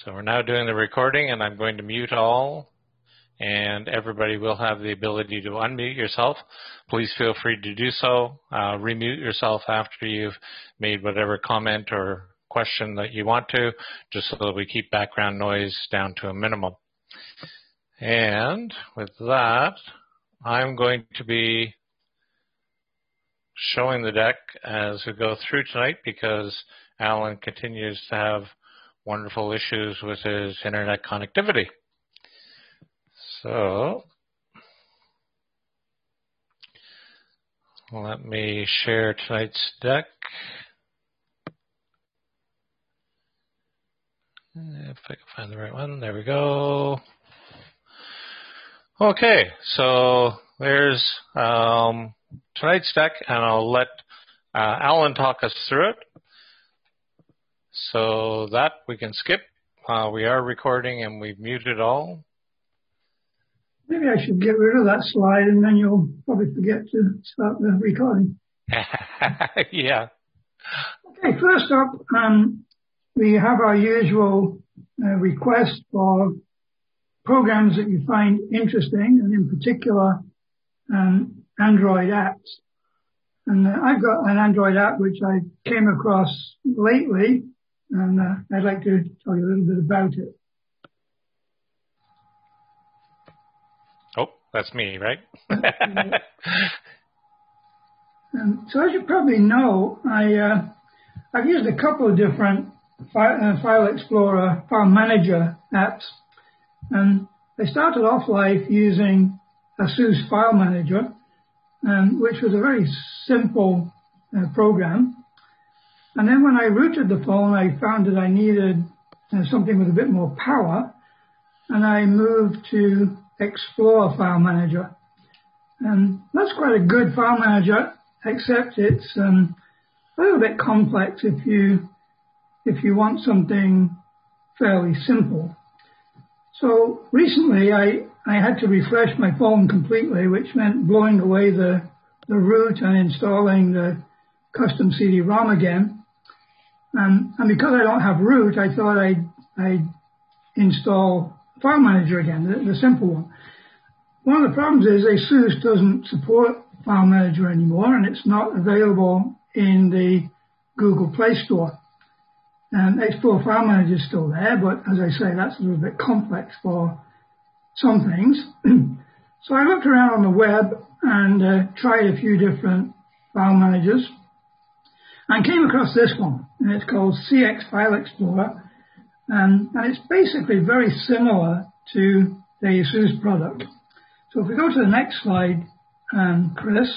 So we're now doing the recording, and I'm going to mute all, and everybody will have the ability to unmute yourself. Please feel free to do so. Remute yourself after you've made whatever comment or question that you want to, just so that we keep background noise down to a minimum. And with that, I'm going to be showing the deck as we go through tonight because Alan continues to have wonderful issues with his internet connectivity. So let me share tonight's deck. If I can find the right one, there we go. Okay, so there's tonight's deck, and I'll let Alan talk us through it. So that we can skip. We are recording and we've muted all. Maybe I should get rid of that slide and then you'll probably forget to start the recording. Yeah. Okay, first up, we have our usual request for programs that you find interesting, and in particular, Android apps. And I've got an Android app which I came across lately, and I'd like to tell you a little bit about it. Oh, that's me, right? So as you probably know, I've used a couple of different File Explorer, File Manager apps, and I started off life using ASUS File Manager, which was a very simple program. And then when I rooted the phone, I found that I needed something with a bit more power, and I moved to Explorer File Manager. And that's quite a good file manager, except it's a little bit complex if you want something fairly simple. So recently I had to refresh my phone completely, which meant blowing away the root and installing the custom CD-ROM again. And because I don't have root, I thought I'd install File Manager again, the simple one. One of the problems is ASUS doesn't support File Manager anymore, and it's not available in the Google Play Store. Explorer File Manager is still there, but as I say, that's a little bit complex for some things. So I looked around on the web and tried a few different file managers and came across this one, and it's called CX File Explorer, and it's basically very similar to the ASUS product. So if we go to the next slide, Chris,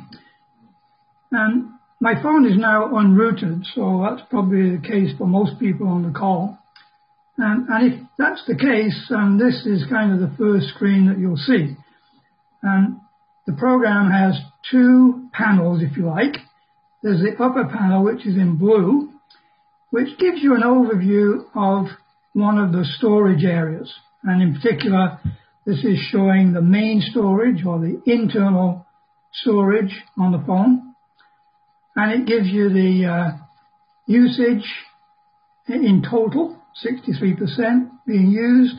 and my phone is now unrooted, so that's probably the case for most people on the call. And if that's the case, this is kind of the first screen that you'll see. The program has two panels, if you like. There's the upper panel, which is in blue, which gives you an overview of one of the storage areas. And in particular, this is showing the main storage or the internal storage on the phone. And it gives you the usage in total, 63% being used,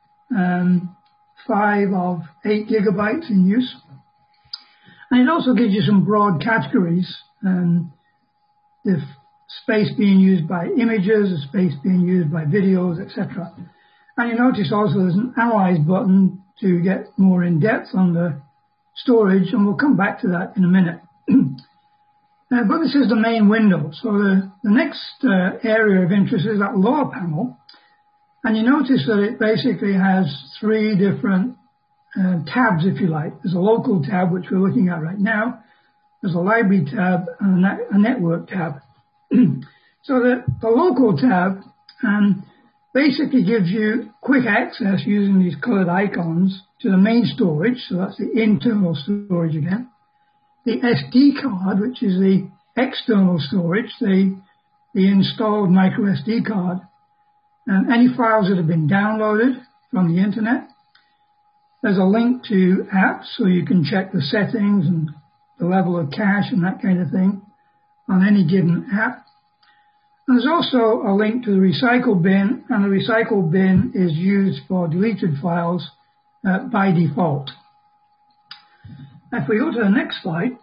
5 of 8 gigabytes in use. And it also gives you some broad categories, the space being used by images, the space being used by videos, etc. And you notice also there's an Analyze button to get more in depth on the storage, and we'll come back to that in a minute. But this is the main window. So the next area of interest is that lower panel. And you notice that it basically has 3 different tabs, if you like. There's a local tab, which we're looking at right now. There's a library tab and a network tab. So the local tab basically gives you quick access using these colored icons to the main storage. So that's the internal storage again. The SD card, which is the external storage, the installed micro SD card, and any files that have been downloaded from the internet. There's a link to apps, so you can check the settings and the level of cache and that kind of thing on any given app. There's also a link to the recycle bin, and the recycle bin is used for deleted files by default. If we go to the next slide,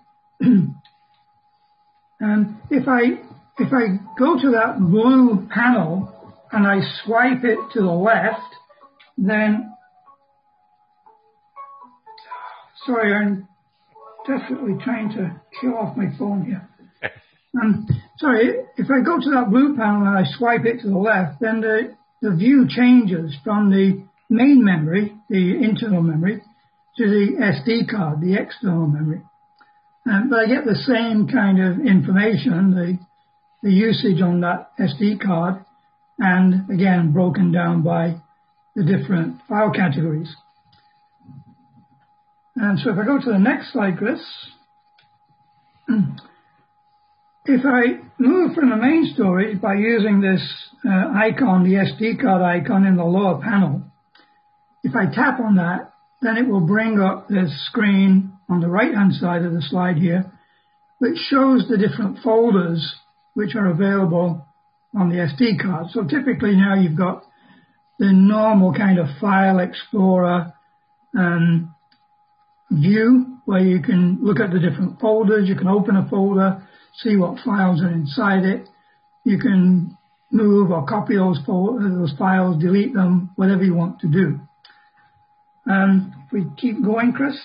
and if I go to that blue panel and I swipe it to the left, then, sorry, I'm definitely trying to kill off my phone here. Sorry, if I go to that blue panel and I swipe it to the left, then the view changes from the main memory, the internal memory, to the SD card, the external memory. But I get the same kind of information, the usage on that SD card, and again broken down by the different file categories. And so if I go to the next slide, Chris, if I move from the main storage by using this icon, the SD card icon in the lower panel, if I tap on that, then it will bring up this screen on the right-hand side of the slide here, which shows the different folders which are available on the SD card. So typically now you've got the normal kind of File Explorer view, where you can look at the different folders, you can open a folder, see what files are inside it, you can move or copy those files, delete them, whatever you want to do. If we keep going, Chris.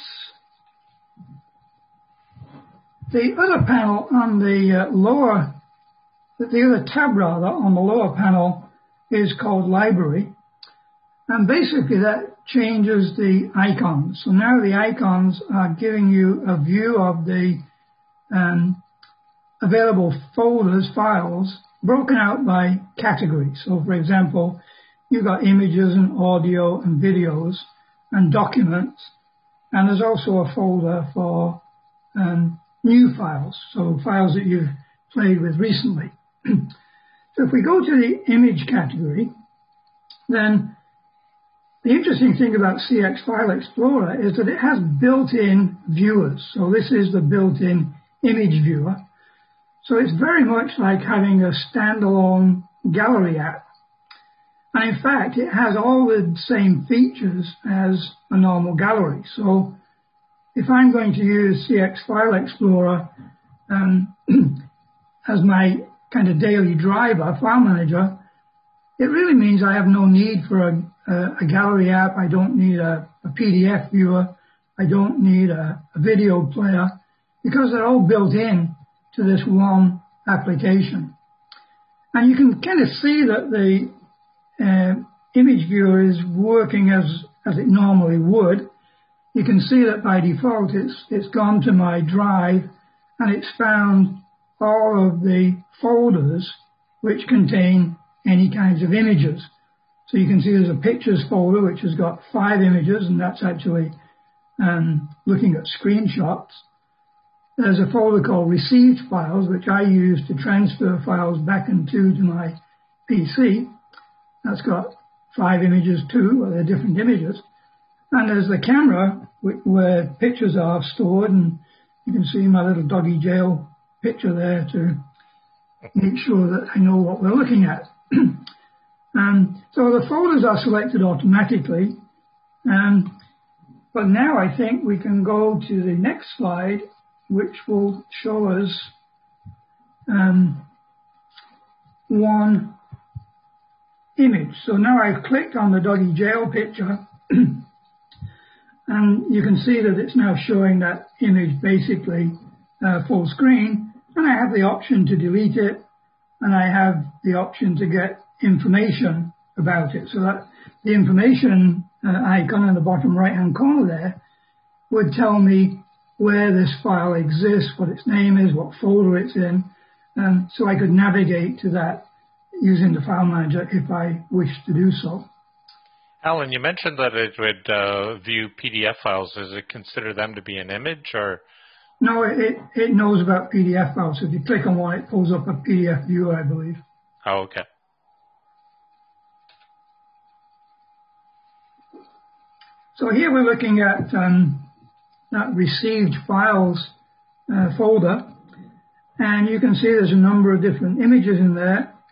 The other panel on the other tab rather, on the lower panel is called Library. And basically that changes the icons. So now the icons are giving you a view of the available folders, files, broken out by category. So for example, you've got images and audio and videos and documents. And there's also a folder for new files, so files that you've played with recently. So if we go to the image category, then the interesting thing about CX File Explorer is that it has built-in viewers. So this is the built-in image viewer. So it's very much like having a standalone gallery app. And in fact, it has all the same features as a normal gallery. So if I'm going to use CX File Explorer as my kind of daily driver, file manager, it really means I have no need for a gallery app. I don't need a PDF viewer. I don't need a video player, because they're all built in to this one application. And you can kind of see that the image viewer is working as it normally would. You can see that by default it's gone to my drive and it's found all of the folders which contain any kinds of images. So you can see there's a pictures folder which has got 5 images, and that's actually looking at screenshots. There's a folder called received files, which I use to transfer files back to my PC. That's got 5 images too, where they're different images. And there's the camera where pictures are stored, and you can see my little doggy jail picture there to make sure that I know what we're looking at. So the folders are selected automatically. But now I think we can go to the next slide, which will show us one image. So now I've clicked on the doggy jail picture and you can see that it's now showing that image basically full screen, and I have the option to delete it, and I have the option to get information about it. So that the information icon in the bottom right hand corner there would tell me where this file exists, what its name is, what folder it's in, so I could navigate to that using the file manager if I wish to do so. Alan, you mentioned that it would view PDF files. Does it consider them to be an image, or? No, it knows about PDF files. So if you click on one, it pulls up a PDF viewer, I believe. Oh, okay. So here we're looking at that received files folder, and you can see there's a number of different images in there.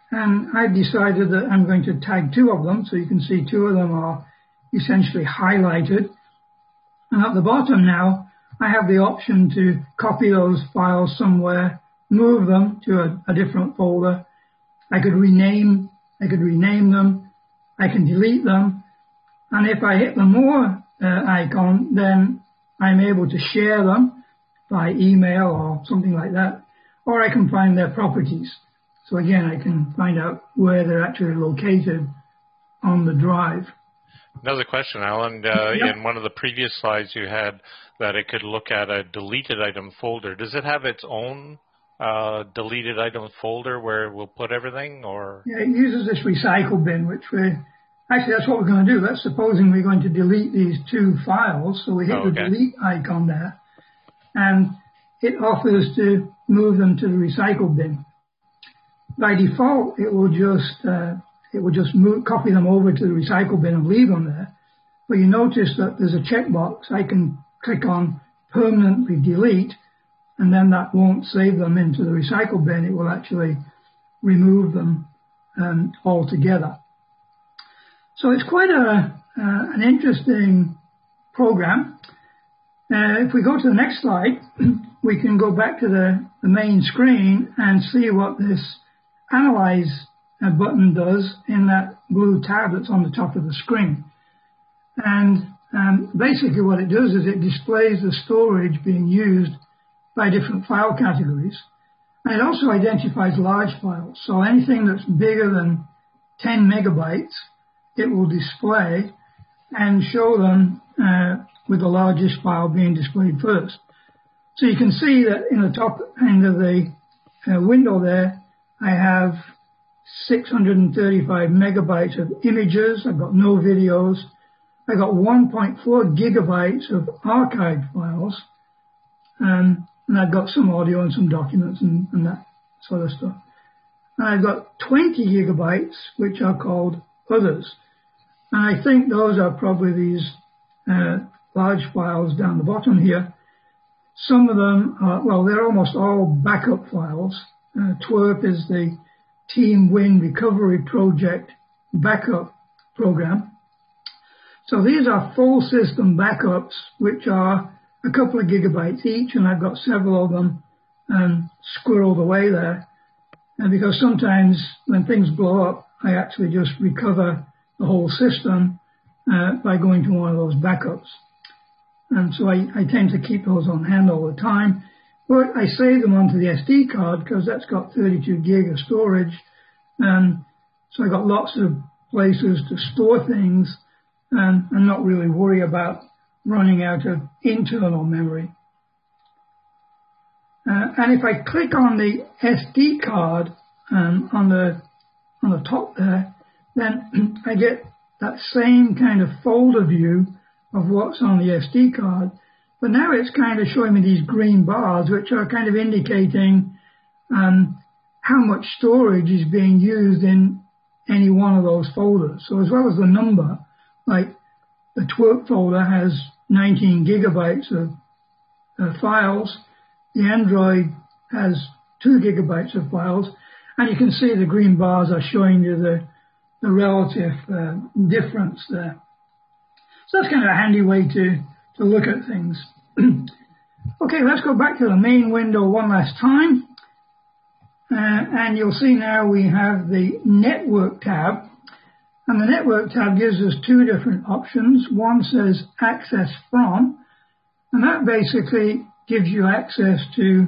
And I've decided that I'm going to tag two of them, so you can see two of them are essentially highlighted. And at the bottom now, I have the option to copy those files somewhere, move them to a different folder. I could rename them, I can delete them, and if I hit the more icon, then I'm able to share them by email or something like that, or I can find their properties. So again, I can find out where they're actually located on the drive. Another question, Alan. In one of the previous slides you had that it could look at a deleted item folder. Does it have its own deleted item folder where it will put everything, or? Yeah, it uses this recycle bin, which actually that's what we're going to do. That's supposing we're going to delete these two files. So we hit the delete icon there, and it offers to move them to the recycle bin. By default, it will just copy them over to the recycle bin and leave them there. But you notice that there's a checkbox. I can click on permanently delete, and then that won't save them into the recycle bin. It will actually remove them altogether. So it's quite an interesting program. If we go to the next slide, we can go back to the main screen and see what this Analyze button does in that blue tab that's on the top of the screen. And basically what it does is it displays the storage being used by different file categories. And it also identifies large files. So anything that's bigger than 10 megabytes, it will display and show them with the largest file being displayed first. So you can see that in the top end of the window there, I have 635 megabytes of images. I've got no videos. I've got 1.4 gigabytes of archived files. And I've got some audio and some documents and that sort of stuff. And I've got 20 gigabytes, which are called others. And I think those are probably these large files down the bottom here. Some of them are, well, they're almost all backup files. TWRP is the Team Win Recovery Project backup program. So these are full system backups, which are a couple of gigabytes each, and I've got several of them squirreled away there. And because sometimes when things blow up, I actually just recover the whole system by going to one of those backups. And so I tend to keep those on hand all the time. But I save them onto the SD card because that's got 32 gig of storage. So I got lots of places to store things and not really worry about running out of internal memory. And if I click on the SD card on the top there, then I get that same kind of folder view of what's on the SD card. But now it's kind of showing me these green bars, which are kind of indicating how much storage is being used in any one of those folders. So as well as the number, like the TWRP folder has 19 gigabytes of files, the Android has 2 gigabytes of files, and you can see the green bars are showing you the relative difference there. So that's kind of a handy way to look at things. Okay, let's go back to the main window one last time. And you'll see now we have the Network tab. And the Network tab gives us two different options. One says Access From, and that basically gives you access to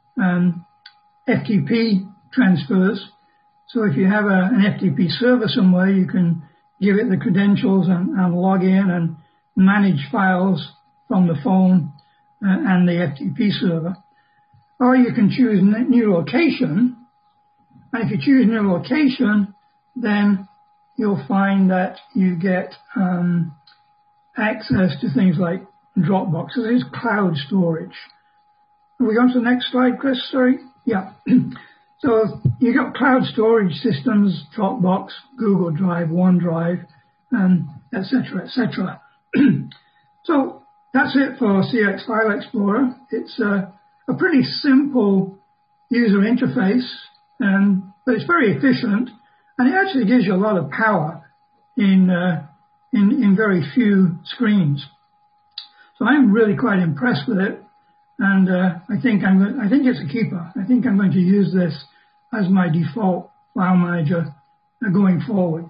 FTP transfers. So if you have an FTP server somewhere, you can give it the credentials and log in and manage files from the phone and the FTP server. Or you can choose new location. And if you choose new location, then you'll find that you get access to things like Dropbox. So there's cloud storage. Are we on to the next slide, Chris? Sorry. Yeah. So you got cloud storage systems, Dropbox, Google Drive, OneDrive, et cetera, et cetera. So that's it for CX File Explorer. It's a pretty simple user interface, and but it's very efficient, and it actually gives you a lot of power in very few screens. So I'm really quite impressed with it, and I think it's a keeper. I think I'm going to use this as my default file manager going forward.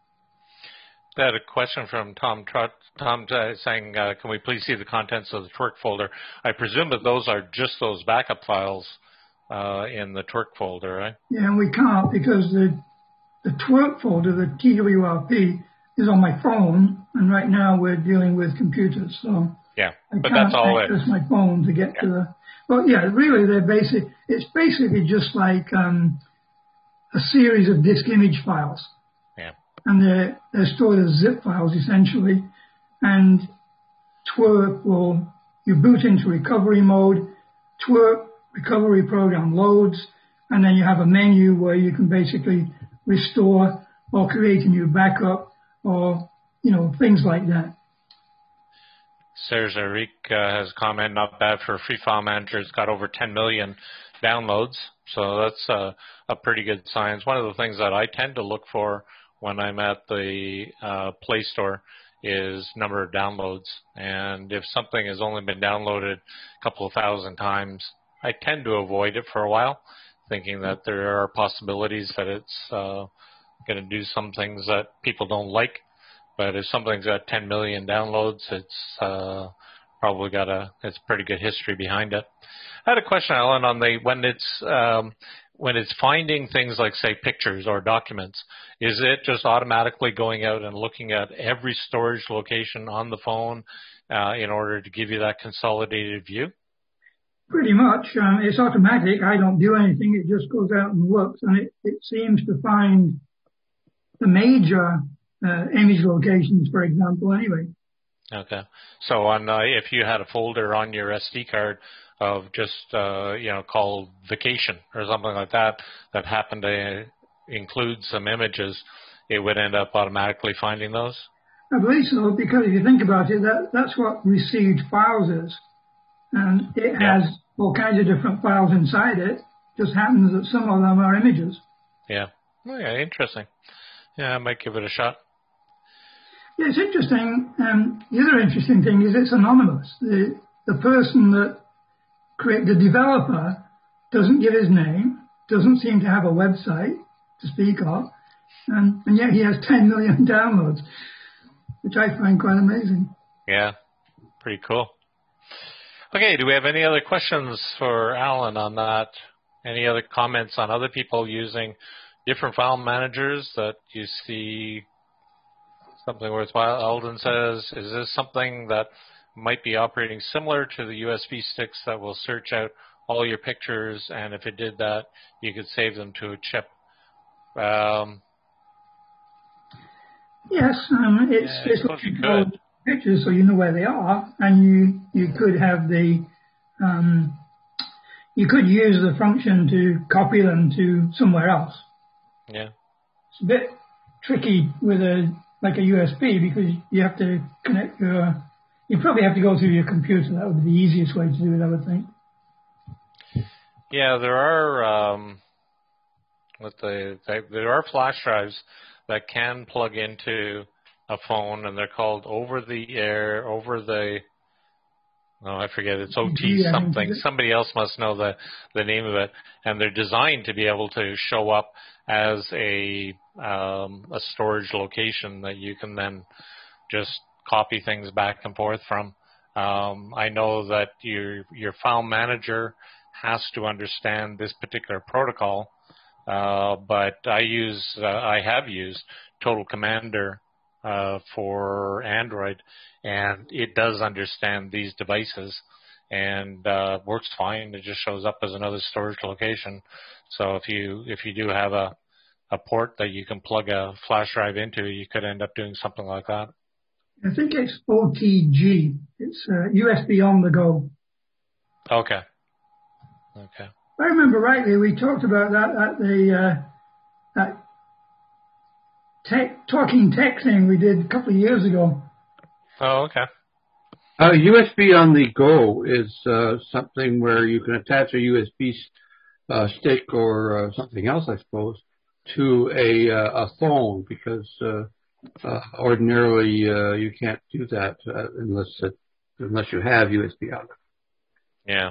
I had a question from Tom saying, can we please see the contents of the twerk folder? I presume that those are just those backup files in the twerk folder, right? Yeah, and we can't because the twerk folder, the TWRP, is on my phone, and right now we're dealing with computers, so yeah, but that's all it is. I can't access my phone to get to the. Well, yeah, really, it's basically just like a series of disk image files. Yeah. And they're stored as zip files essentially, and twerk you boot into recovery mode, twerk recovery program loads, and then you have a menu where you can basically restore or create a new backup or, things like that. Serge Eric has a comment, not bad for a free file manager. It's got over 10 million downloads, so that's a pretty good sign. It's one of the things that I tend to look for when I'm at the Play Store is number of downloads. And if something has only been downloaded a couple of thousand times, I tend to avoid it for a while, thinking that there are possibilities that it's going to do some things that people don't like. But if something's got 10 million downloads, it's probably got it's pretty good history behind it. I had a question, Alan, on when it's finding things like, say, pictures or documents, is it just automatically going out and looking at every storage location on the phone in order to give you that consolidated view? Pretty much. It's automatic. I don't do anything. It just goes out and looks, and it seems to find the major image locations, for example, anyway. Okay. So if you had a folder on your SD card of just, called vacation or something like that happened to include some images, it would end up automatically finding those? I believe so, because if you think about it, that's what received files is. And it has all kinds of different files inside it. Just happens that some of them are images. Yeah. Oh, yeah, interesting. Yeah, I might give it a shot. Yeah, it's interesting. The other interesting thing is it's anonymous. The person that the developer doesn't give his name, doesn't seem to have a website to speak of, and yet he has 10 million downloads, which I find quite amazing. Yeah, pretty cool. Okay, do we have any other questions for Alan on that? Any other comments on other people using different file managers that you see something worthwhile? Alden says, is this something that might be operating similar to the USB sticks that will search out all your pictures, and if it did that, you could save them to a chip? Yes, it's like you could. Pictures so you know where they are, and you could have you could use the function to copy them to somewhere else. Yeah. It's a bit tricky with a USB because you have to connect you probably have to go through your computer. That would be the easiest way to do it, I would think. Yeah, there are flash drives that can plug into a phone, and they're called I forget, it's OT something. Somebody else must know the name of it, and they're designed to be able to show up as a storage location that you can then just copy things back and forth from. I know that your file manager has to understand this particular protocol, but I have used Total Commander for Android, and it does understand these devices and works fine. It just shows up as another storage location. So if you do have a port that you can plug a flash drive into, you could end up doing something like that. I think it's OTG. It's USB on the go. Okay. If I remember rightly, we talked about that at the Talking Tech thing we did a couple of years ago. Oh, okay. USB on the go is something where you can attach a USB stick or something else, I suppose, to a phone because ordinarily you can't do that unless you have USB out. Yeah.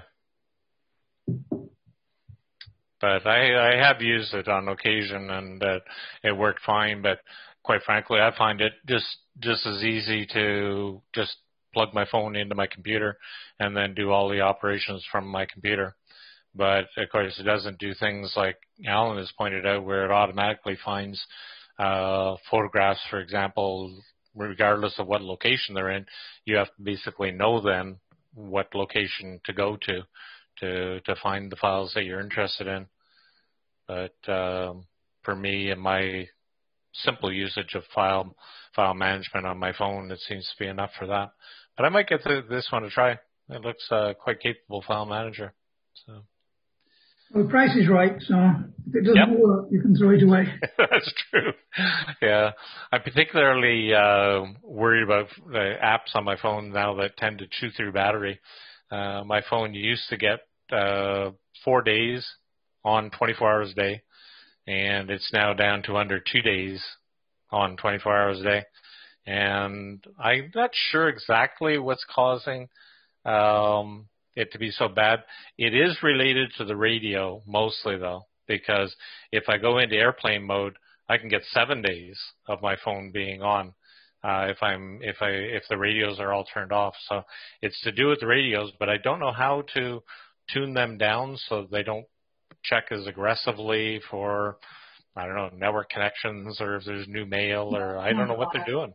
But I have used it on occasion, and it worked fine. But quite frankly, I find it just as easy to just plug my phone into my computer and then do all the operations from my computer. But of course, it doesn't do things like Alan has pointed out, where it automatically finds photographs, for example, regardless of what location they're in. You have to basically know then what location to go to find the files that you're interested in. But for me and my simple usage of file management on my phone, it seems to be enough for that. But I might get this one to try. It looks quite capable file manager. So. Well, the price is right, so if it doesn't work, you can throw it away. That's true. Yeah. I'm particularly worried about the apps on my phone now that tend to chew through battery. My phone used to get 4 days on 24 hours a day, and it's now down to under 2 days on 24 hours a day. And I'm not sure exactly what's causing it to be so bad. It is related to the radio mostly, though, because if I go into airplane mode, I can get 7 days of my phone being on if the radios are all turned off. So it's to do with the radios, but I don't know how to tune them down so they don't check as aggressively for, I don't know, network connections, or if there's new mail, or I don't know what they're doing.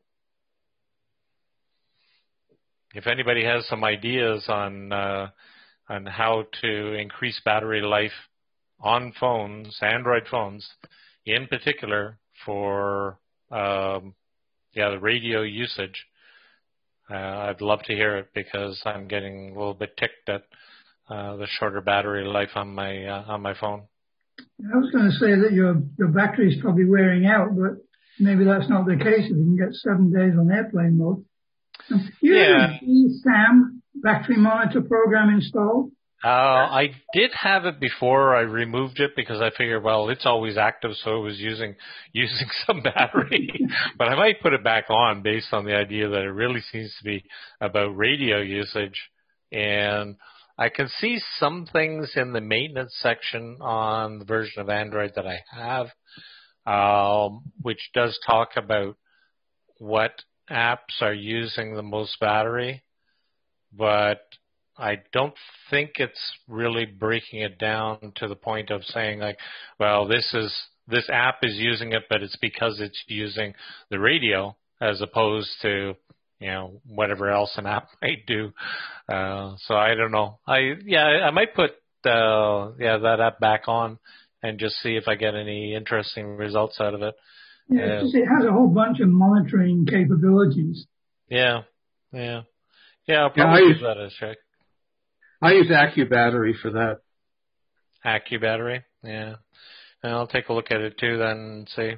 If anybody has some ideas on how to increase battery life on phones, Android phones, in particular for the radio usage, I'd love to hear it, because I'm getting a little bit ticked at the shorter battery life on my phone. I was going to say that your battery is probably wearing out, but maybe that's not the case if you can get 7 days on airplane mode. You have a SAM battery monitor program installed? I did have it before. I removed it because I figured, well, it's always active, so it was using some battery. But I might put it back on based on the idea that it really seems to be about radio usage. And I can see some things in the maintenance section on the version of Android that I have, which does talk about what apps are using the most battery, but I don't think it's really breaking it down to the point of saying, like, well, this app is using it, but it's because it's using the radio as opposed to, whatever else an app might do. So I don't know. I might put that app back on and just see if I get any interesting results out of it. Yeah, it has a whole bunch of monitoring capabilities. Yeah. I'll probably use that as a check. I use AccuBattery for that. AccuBattery, yeah. And I'll take a look at it too then and see.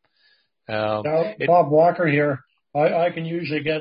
Bob Walker here. I can usually get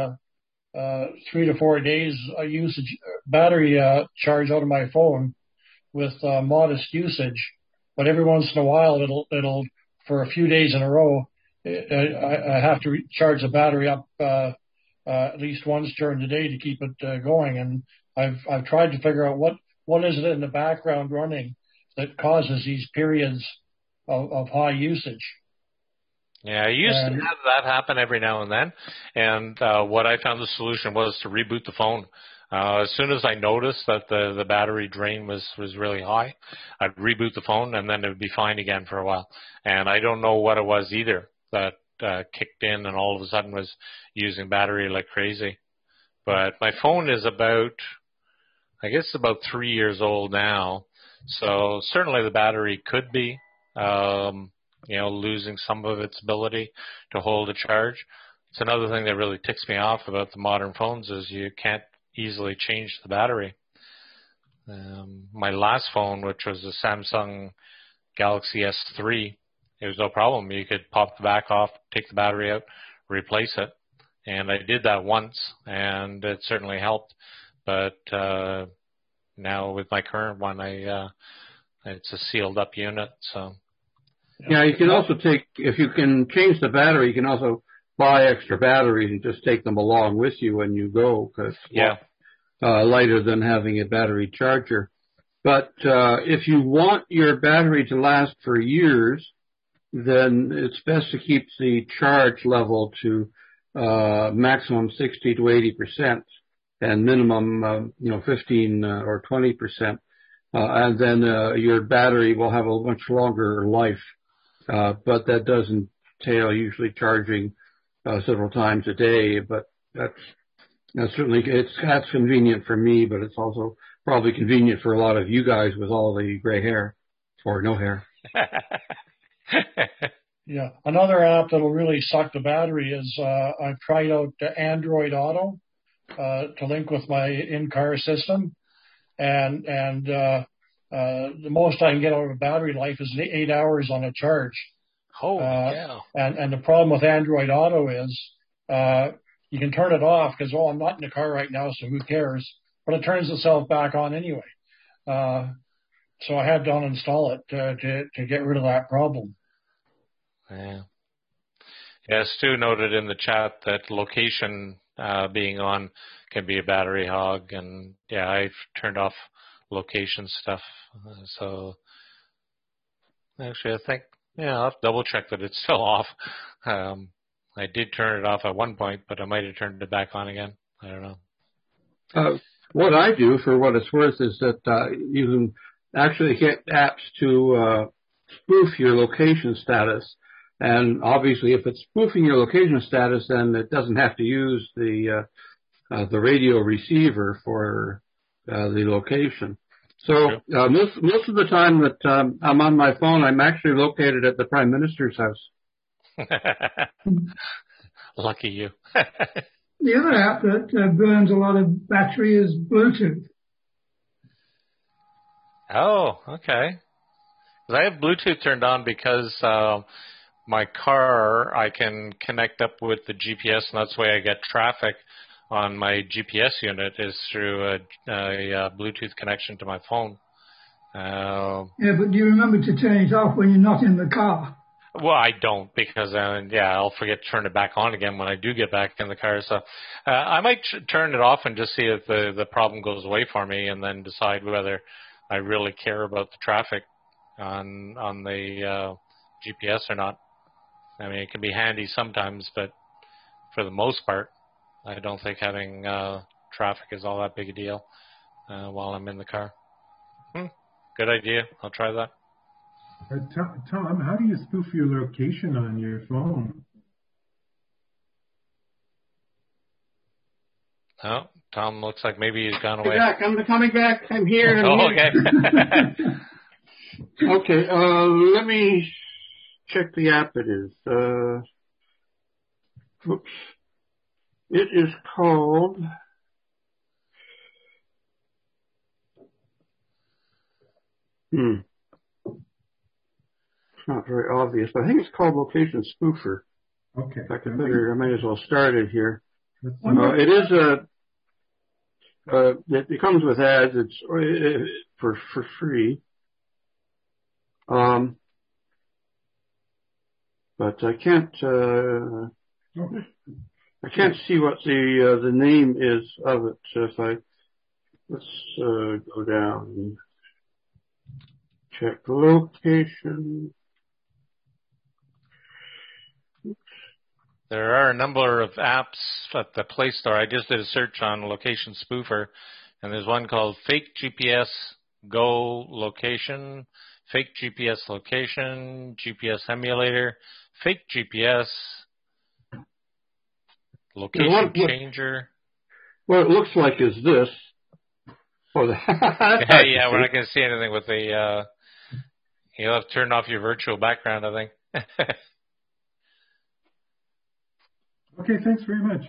3 to 4 days usage battery charge out of my phone with modest usage, but every once in a while it'll for a few days in a row I have to charge the battery up at least once during the day to keep it going, and I've tried to figure out what is it in the background running that causes these periods of high usage. Yeah, I used to have that happen every now and then, and what I found the solution was to reboot the phone. As soon as I noticed that the battery drain was really high, I'd reboot the phone, and then it would be fine again for a while. And I don't know what it was either that kicked in and all of a sudden was using battery like crazy. But my phone is about 3 years old now, so certainly the battery could be losing some of its ability to hold a charge. It's another thing that really ticks me off about the modern phones is you can't easily change the battery. My last phone, which was a Samsung Galaxy S3, it was no problem. You could pop the back off, take the battery out, replace it. And I did that once, and it certainly helped. But now with my current one, it's a sealed up unit, so Yeah, you can also take, if you can change the battery, you can also buy extra batteries and just take them along with you when you go, because it's lighter than having a battery charger. But if you want your battery to last for years, then it's best to keep the charge level to maximum 60 to 80% and minimum 15 or 20%. And then your battery will have a much longer life. But that doesn't entail usually charging several times a day. But that's certainly, that's convenient for me, but it's also probably convenient for a lot of you guys with all the gray hair or no hair. Yeah. Another app that'll really suck the battery is I've tried out Android Auto to link with my in-car system. And the most I can get out of a battery life is 8 hours on a charge. Oh, yeah. And the problem with Android Auto is you can turn it off because, I'm not in the car right now, so who cares? But it turns itself back on anyway. So I had to uninstall it to get rid of that problem. Yeah. Yeah, Stu noted in the chat that location being on can be a battery hog, and yeah, I've turned off location stuff. So actually, I think I'll have to double check that it's still off. I did turn it off at one point, but I might have turned it back on again. I don't know. What I do, for what it's worth, is that you can actually get apps to spoof your location status. And obviously, if it's spoofing your location status, then it doesn't have to use the radio receiver for the location. So most of the time that I'm on my phone, I'm actually located at the Prime Minister's house. Lucky you. The other app that burns a lot of battery is Bluetooth. Oh, okay. 'Cause I have Bluetooth turned on because my car, I can connect up with the GPS, and that's the way I get traffic on my GPS unit is through a Bluetooth connection to my phone. Yeah, but do you remember to turn it off when you're not in the car? Well, I don't, because I'll forget to turn it back on again when I do get back in the car. So I might turn it off and just see if the problem goes away for me, and then decide whether I really care about the traffic on the GPS or not. I mean, it can be handy sometimes, but for the most part, I don't think having traffic is all that big a deal while I'm in the car. Good idea. I'll try that. Tom, how do you spoof your location on your phone? Oh, Tom looks like maybe he's gone away. I'm coming back. I'm here. Okay. Okay. Let me check the app it is. Oops. It is called... It's not very obvious, but I think it's called Location Spoofer. Okay. In fact, I might as well start it here. It is it comes with ads. It's for free. But I can't see what the name is of it. So let's go down and check the location. There are a number of apps at the Play Store. I just did a search on Location Spoofer, and there's one called Fake GPS Go Location, Fake GPS Location, GPS Emulator, Fake GPS, Location Changer. What it looks like is this. Oh, yeah, we're not going to see anything with the... you'll have to turn off your virtual background, I think. Okay, thanks very much.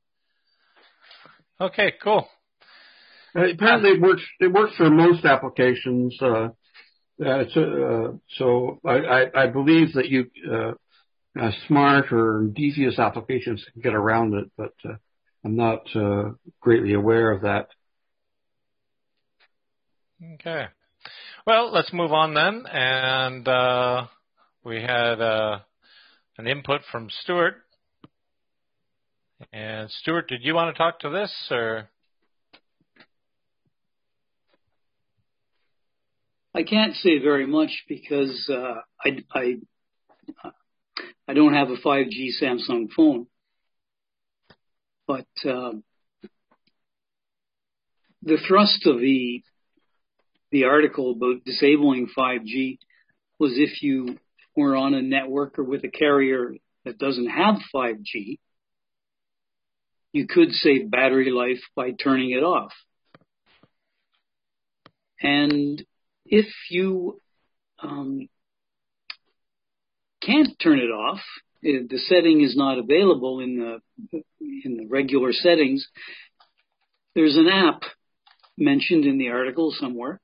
Okay, cool. Apparently it works for most applications. So I believe that you smart or devious applications can get around it, but I'm not greatly aware of that. Okay. Well, let's move on then, and we had an input from Stuart. And Stuart, did you want to talk to this, or? I can't say very much because I don't have a 5G Samsung phone. But the thrust of the article about disabling 5G was if you were on a network or with a carrier that doesn't have 5G, you could save battery life by turning it off. And if you can't turn it off, if the setting is not available in the regular settings, there's an app mentioned in the article somewhere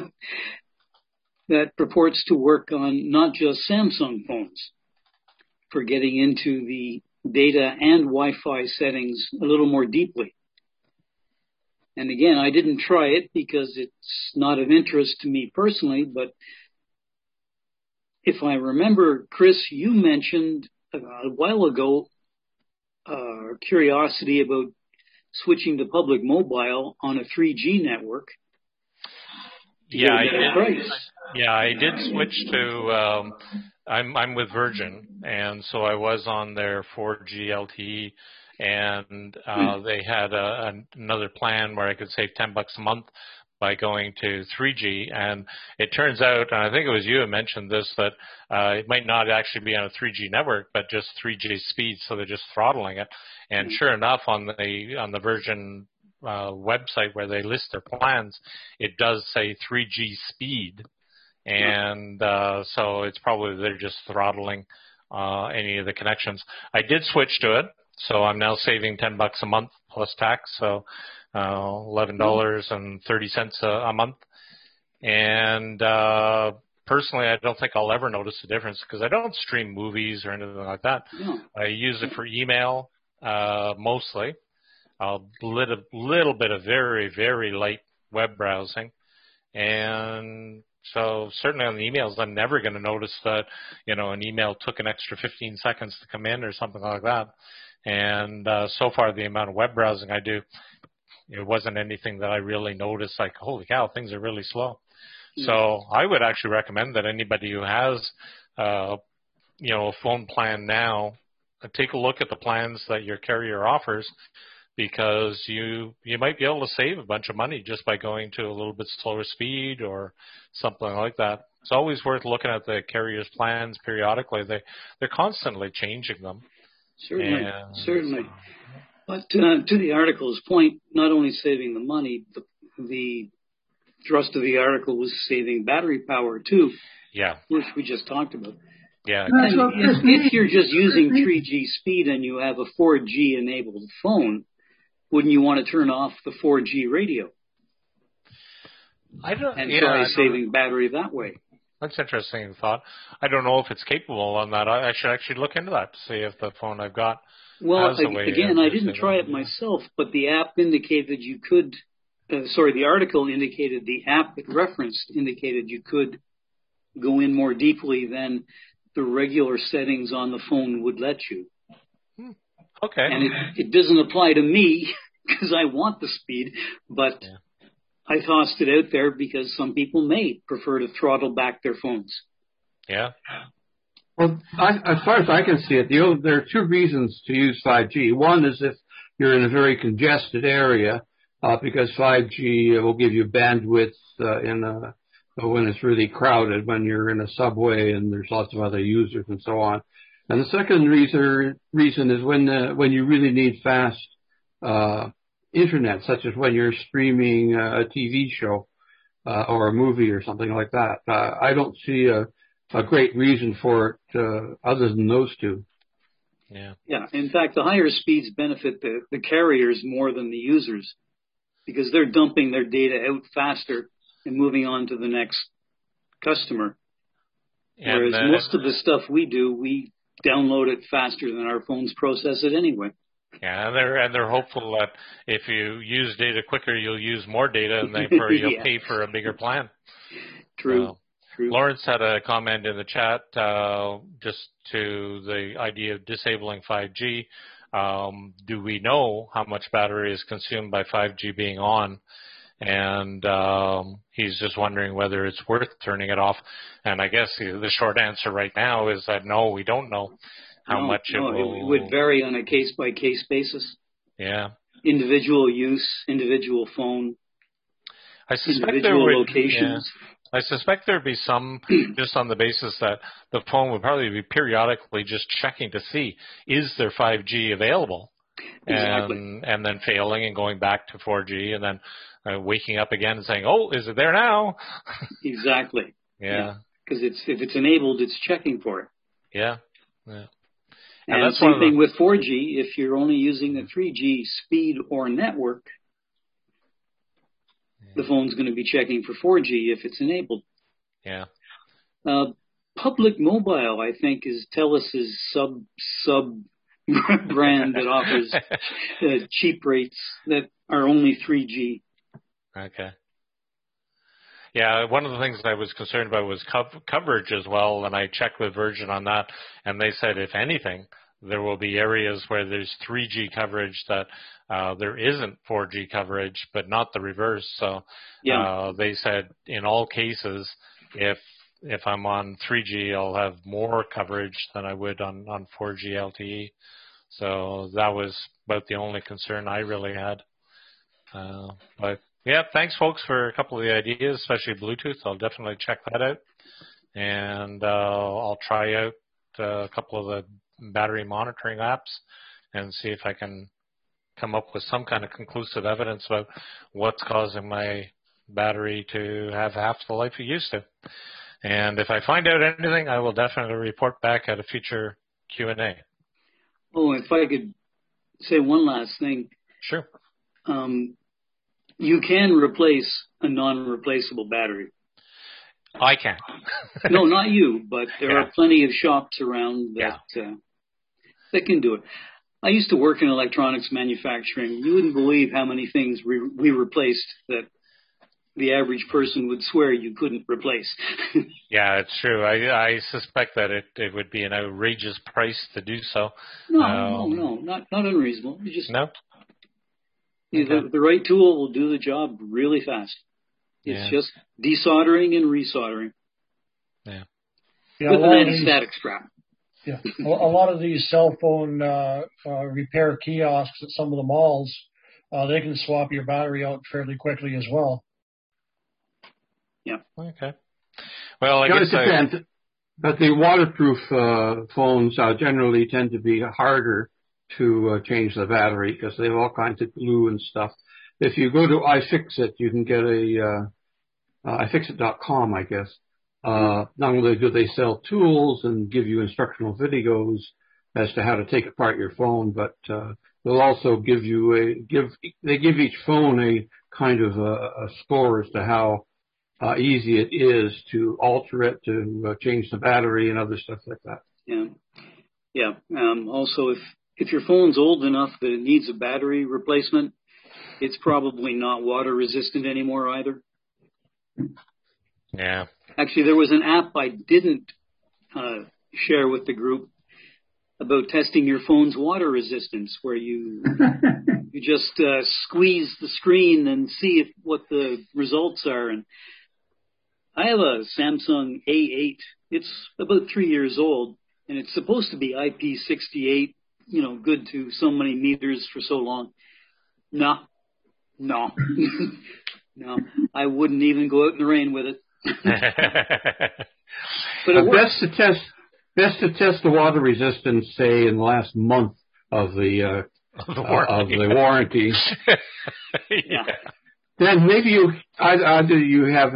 that purports to work on not just Samsung phones for getting into the data and Wi-Fi settings a little more deeply. And again, I didn't try it because it's not of interest to me personally, but if I remember, Chris, you mentioned a while ago curiosity about switching to public mobile on a 3G network. Yeah, I did. Yeah, I did switch to. I'm with Virgin, and so I was on their 4G LTE, and they had another plan where I could save $10 a month by going to 3G. And it turns out, and I think it was you who mentioned this, that it might not actually be on a 3G network, but just 3G speed, so they're just throttling it. And sure enough, on the Virgin website where they list their plans, it does say 3G speed. And so it's probably they're just throttling any of the connections. I did switch to it, so I'm now saving $10 a month plus tax, so $11.30 a month. And personally, I don't think I'll ever notice a difference because I don't stream movies or anything like that. No. I use it for email mostly. A little bit of very, very light web browsing. And so certainly on the emails, I'm never going to notice that, an email took an extra 15 seconds to come in or something like that. And so far, the amount of web browsing I do, it wasn't anything that I really noticed, like, holy cow, things are really slow. Mm-hmm. So I would actually recommend that anybody who has, a phone plan now, take a look at the plans that your carrier offers, because you might be able to save a bunch of money just by going to a little bit slower speed or something like that. It's always worth looking at the carrier's plans periodically. They're constantly changing them. Certainly. But to the article's point, not only saving the money, the thrust of the article was saving battery power too. Yeah. Which we just talked about. Yeah. If you're just using 3G speed and you have a 4G enabled phone, wouldn't you want to turn off the 4G radio? Try saving battery that way. That's interesting thought. I don't know if it's capable on that. I should actually look into that to see if the phone I've got has a way. Again, I didn't try it myself, but the app indicated you could. The article indicated the app it referenced indicated you could go in more deeply than the regular settings on the phone would let you. Okay. And it doesn't apply to me because I want the speed, but I tossed it out there because some people may prefer to throttle back their phones. Yeah. Well, as far as I can see it, there are two reasons to use 5G. One is if you're in a very congested area, because 5G will give you bandwidth when it's really crowded, when you're in a subway and there's lots of other users and so on. And the second reason is when you really need fast internet, such as when you're streaming a TV show or a movie or something like that. I don't see a great reason for it other than those two. Yeah. In fact, the higher speeds benefit the carriers more than the users because they're dumping their data out faster and moving on to the next customer. Whereas most of the stuff we do, we download it faster than our phones process it anyway. Yeah, and they're hopeful that if you use data quicker, you'll use more data, and therefore you'll pay for a bigger plan. True. True. Lawrence had a comment in the chat just to the idea of disabling 5G. Do we know how much battery is consumed by 5G being on? And he's just wondering whether it's worth turning it off. And I guess the short answer right now is that no, we don't know how much it will. It would vary on a case-by-case basis. Yeah. Individual use, individual phone, individual locations. Yeah. I suspect there'd be some, just on the basis that the phone would probably be periodically just checking to see, is there 5G available? Exactly. And then failing and going back to 4G and then waking up again and saying, oh, is it there now? Exactly. Yeah. Because if it's enabled, it's checking for it. Yeah. Yeah. And that's same thing with 4G. If you're only using a 3G speed or network, the phone's going to be checking for 4G if it's enabled. Yeah. Public Mobile, I think, is TELUS's sub brand that offers cheap rates that are only 3G. Okay. Yeah, one of the things that I was concerned about was coverage as well, and I checked with Virgin on that, and they said, if anything, there will be areas where there's 3G coverage that there isn't 4G coverage, but not the reverse. So they said in all cases, if I'm on 3G, I'll have more coverage than I would on 4G LTE. So that was about the only concern I really had. But yeah, thanks folks for a couple of the ideas, especially Bluetooth. I'll definitely check that out. And I'll try out a couple of the battery monitoring apps and see if I can come up with some kind of conclusive evidence about what's causing my battery to have half the life it used to. And if I find out anything, I will definitely report back at a future Q&A. Oh, if I could say one last thing. Sure. You can replace a non-replaceable battery. I can. No, not you, but there are plenty of shops around that can do it. I used to work in electronics manufacturing. You wouldn't believe how many things we replaced that the average person would swear you couldn't replace. Yeah, it's true. I suspect that it would be an outrageous price to do so. No, not unreasonable. You just no. The right tool will do the job really fast. It's just desoldering and resoldering. Yeah, with an anti-static strap. Yeah, a lot of these cell phone repair kiosks at some of the malls, they can swap your battery out fairly quickly as well. Yeah. Okay. Well, I guess it depends. But the waterproof phones generally tend to be harder to change the battery because they have all kinds of glue and stuff. If you go to iFixit, you can get a iFixit.com, I guess. Not only do they sell tools and give you instructional videos as to how to take apart your phone, but they'll also give you they give each phone a kind of a score as to how easy it is to alter it, to change the battery and other stuff like that. Yeah. Also, if your phone's old enough that it needs a battery replacement, it's probably not water resistant anymore either. Yeah. Actually, there was an app I didn't share with the group about testing your phone's water resistance, where you just squeeze the screen and see what the results are. And I have a Samsung A8. It's about 3 years old, and it's supposed to be IP68, good to so many meters for so long. No. No, I wouldn't even go out in the rain with it. But best to test the water resistance, say, in the last month of the warranty. Yeah. Then maybe either you have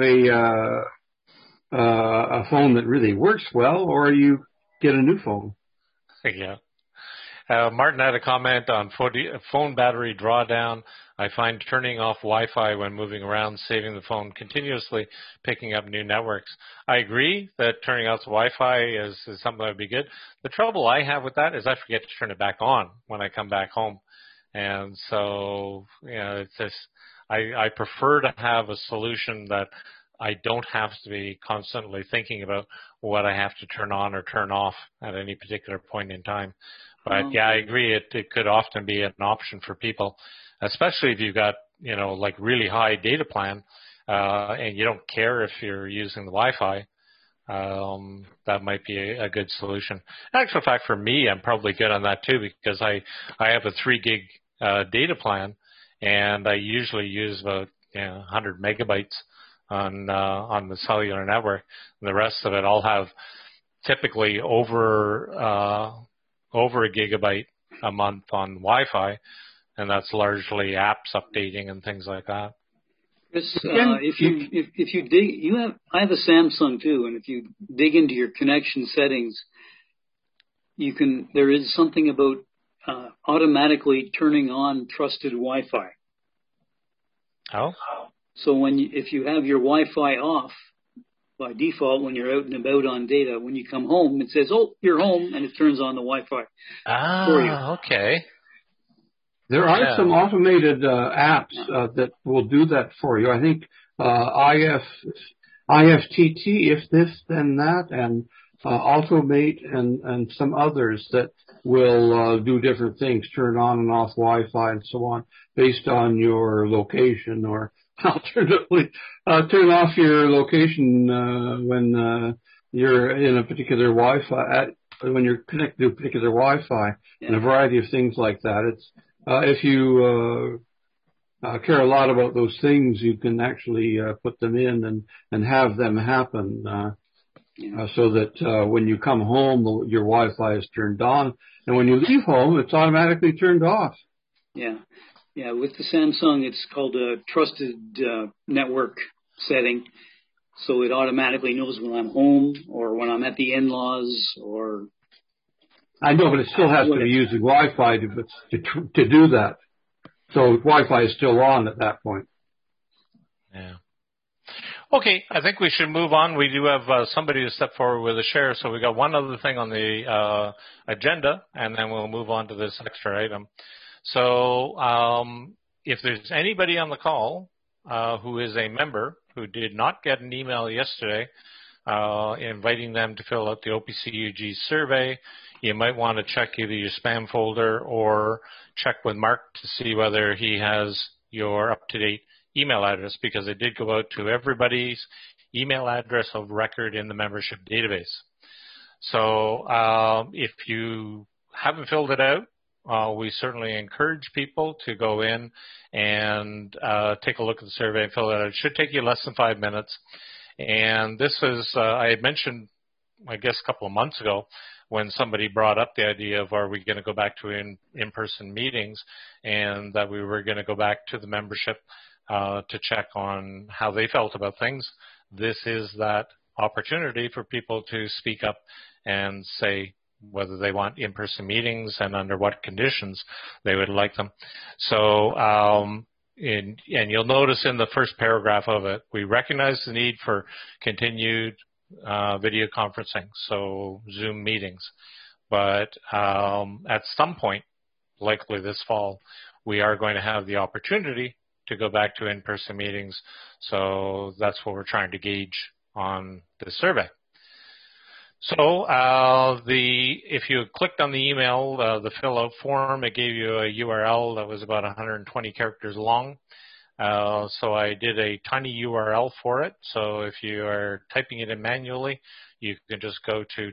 a phone that really works well, or you get a new phone. Yeah. Martin had a comment on phone battery drawdown. I find turning off Wi-Fi when moving around, saving the phone continuously, picking up new networks. I agree that turning off Wi-Fi is something that would be good. The trouble I have with that is I forget to turn it back on when I come back home. And so, it's just, I prefer to have a solution that I don't have to be constantly thinking about what I have to turn on or turn off at any particular point in time. But yeah, I agree. It could often be an option for people, especially if you've got, like really high data plan, and you don't care if you're using the Wi-Fi. That might be a good solution. In actual fact, for me, I'm probably good on that too, because I have a 3 gig data plan, and I usually use about 100 megabytes on the cellular network. And the rest of it, I'll have typically over a gigabyte a month on Wi-Fi, and that's largely apps updating and things like that. Chris, if you dig, I have a Samsung too, and if you dig into your connection settings, there is something about automatically turning on trusted Wi-Fi. Oh. So if you have your Wi-Fi off by default when you're out and about on data, when you come home, it says, "Oh, you're home," and it turns on the Wi-Fi for you. Okay. There are some automated apps that will do that for you. I think IFTT, if this, then that, and Automate and some others that will do different things, turn on and off Wi-Fi and so on, based on your location, or alternatively, turn off your location when you're in a particular Wi-Fi, when you're connected to a particular Wi-Fi, and a variety of things like that. It's if you care a lot about those things, you can actually put them in and have them happen so that when you come home, your Wi-Fi is turned on, and when you leave home, it's automatically turned off. Yeah. Yeah, with the Samsung, it's called a trusted network setting. So it automatically knows when I'm home or when I'm at the in-laws or... I know, but it still has to be using Wi-Fi to do that. So Wi-Fi is still on at that point. Yeah. Okay, I think we should move on. We do have somebody to step forward with a share, so we got one other thing on the agenda, and then we'll move on to this extra item. So if there's anybody on the call who is a member who did not get an email yesterday inviting them to fill out the OPCUG survey, you might want to check either your spam folder or check with Mark to see whether he has your up-to-date email address, because it did go out to everybody's email address of record in the membership database. So if you haven't filled it out, we certainly encourage people to go in and take a look at the survey and fill it out. It should take you less than 5 minutes. And this is, I had mentioned, I guess, a couple of months ago when somebody brought up the idea of, are we going to go back to in-person meetings, and that we were going to go back to the membership to check on how they felt about things. This is that opportunity for people to speak up and say whether they want in-person meetings and under what conditions they would like them. So, and you'll notice in the first paragraph of it, we recognize the need for continued video conferencing, so Zoom meetings. But at some point, likely this fall, we are going to have the opportunity to go back to in-person meetings. So that's what we're trying to gauge on the survey. So if you clicked on the email, the fill-out form, it gave you a URL that was about 120 characters long. So I did a tiny URL for it. So if you are typing it in manually, you can just go to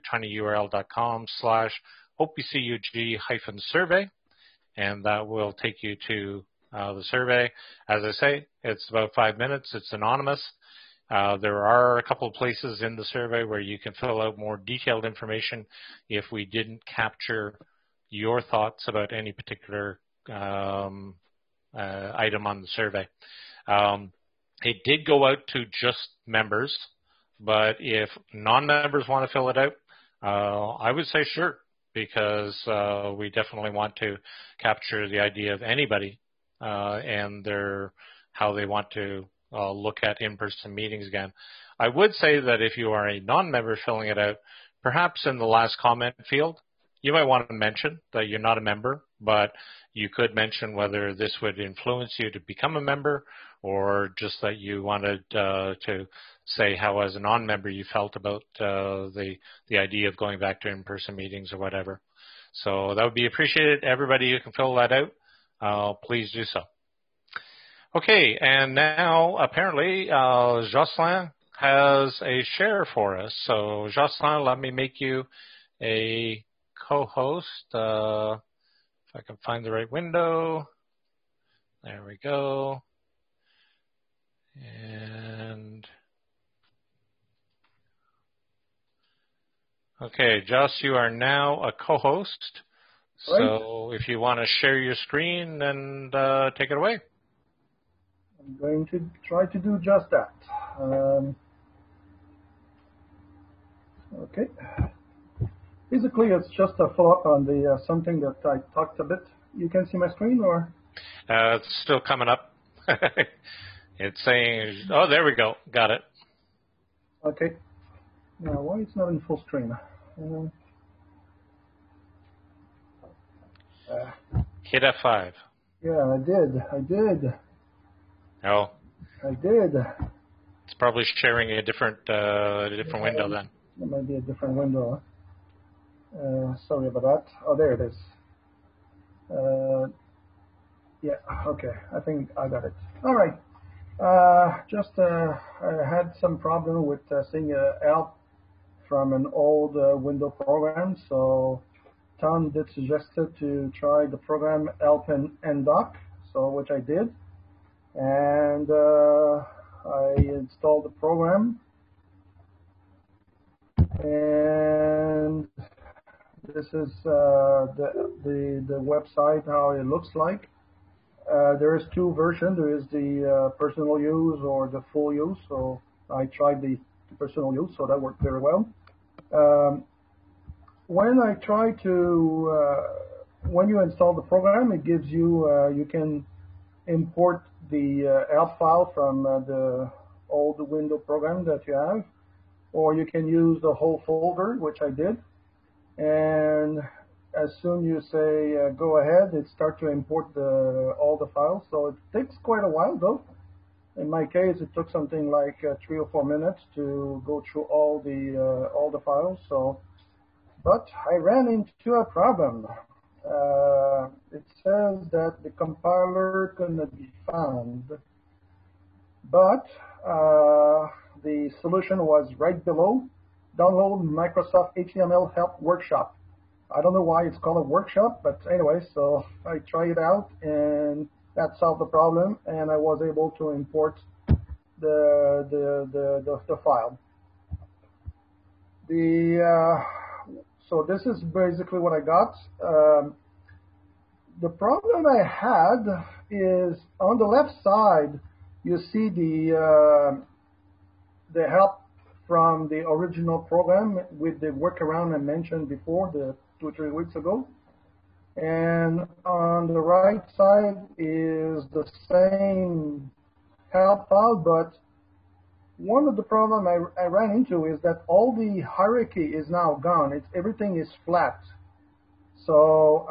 tinyurl.com/OPCUG-survey, and that will take you to the survey. As I say, it's about 5 minutes. It's anonymous. There are a couple of places in the survey where you can fill out more detailed information if we didn't capture your thoughts about any particular item on the survey. It did go out to just members, but if non-members want to fill it out, I would say sure, because we definitely want to capture the idea of anybody and how they want to look at in-person meetings again. I would say that if you are a non-member filling it out, perhaps in the last comment field, you might want to mention that you're not a member, but you could mention whether this would influence you to become a member, or just that you wanted to say how, as a non-member, you felt about the idea of going back to in-person meetings or whatever. So that would be appreciated. Everybody who can fill that out, please do so. Okay, and now apparently Jocelyn has a share for us. So Jocelyn, let me make you a co-host. If I can find the right window. There we go. And okay, Joss, you are now a co-host. Right. So if you want to share your screen, then take it away. I'm going to try to do just that. Okay. Basically, it's just a follow-up on the something that I talked a bit. You can see my screen, or? It's still coming up. It's saying, oh, there we go. Got it. Okay. Now, why it's not in full screen? Hit F5. Yeah, I did. Oh. I did. It's probably sharing a different window then. It might be a different window. Sorry about that. Oh, there it is. Yeah, okay. I think I got it. All right. I had some problem with seeing help from an old window program, so Tom did suggest to try the program help in NDoc, so which I did, and I installed the program, and this is the website, how it looks like. There is two versions. There is the personal use or the full use. So I tried the personal use, so that worked very well. When I try to, when you install the program, it gives you, you can import the help file from the old window program that you have, or you can use the whole folder, which I did. And as soon you say go ahead, it starts to import all the files. So it takes quite a while, though. In my case, it took something like 3 or 4 minutes to go through all the files. So, but I ran into a problem. It says that the compiler couldn't be found, but the solution was right below. Download Microsoft HTML Help Workshop. I don't know why it's called a workshop, but anyway, so I tried it out, and that solved the problem, and I was able to import the file. So this is basically what I got. The problem I had is on the left side, you see the help from the original program with the workaround I mentioned before, the 2 or 3 weeks ago. And on the right side is the same help file, but one of the problems I ran into is that all the hierarchy is now gone. Everything is flat. So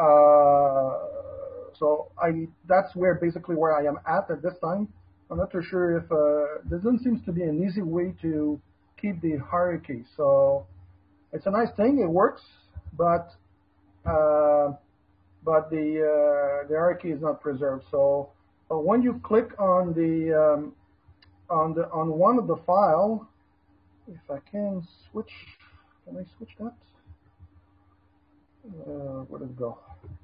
that's basically where I am at this time. I'm not too sure if there doesn't seem to be an easy way to keep the hierarchy. So it's a nice thing. It works, but the hierarchy is not preserved. So when you click on on one of the file, if I can switch, can I switch that? Where did it go?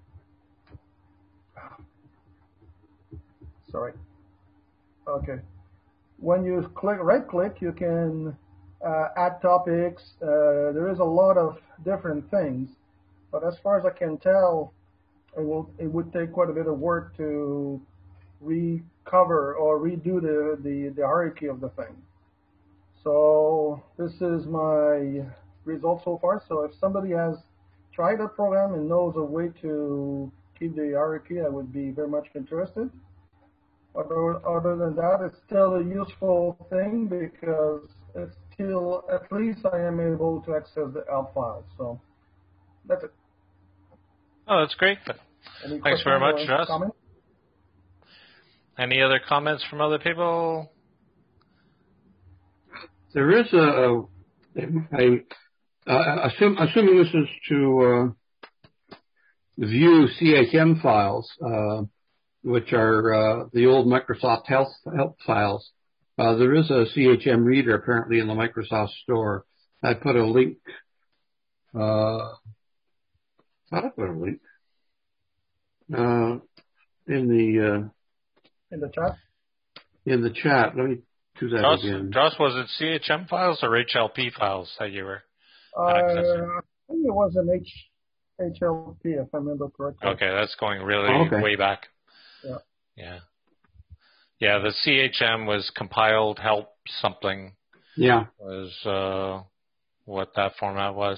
Sorry. Okay. When you right click, you can add topics. There is a lot of different things, but as far as I can tell, it would take quite a bit of work to recover or redo the hierarchy of the thing. So this is my result so far. So if somebody has tried a program and knows a way to keep the hierarchy, I would be very much interested. Other than that, it's still a useful thing because it's still, at least I am able to access the help files. So that's it. Oh, that's great. Thanks very much, Josh. Any other comments from other people? There is assuming this is to view CHM files, which are the old Microsoft help files. There is a CHM reader apparently in the Microsoft Store. I put a link. How did I put a link? In the chat. In the chat. Let me do that again. Josh, was it CHM files or HLP files that you were accessing? I think it was an HLP, if I remember correctly. Okay, that's going really way back. Yeah. Yeah, the CHM was compiled help something. Yeah. Was what that format was.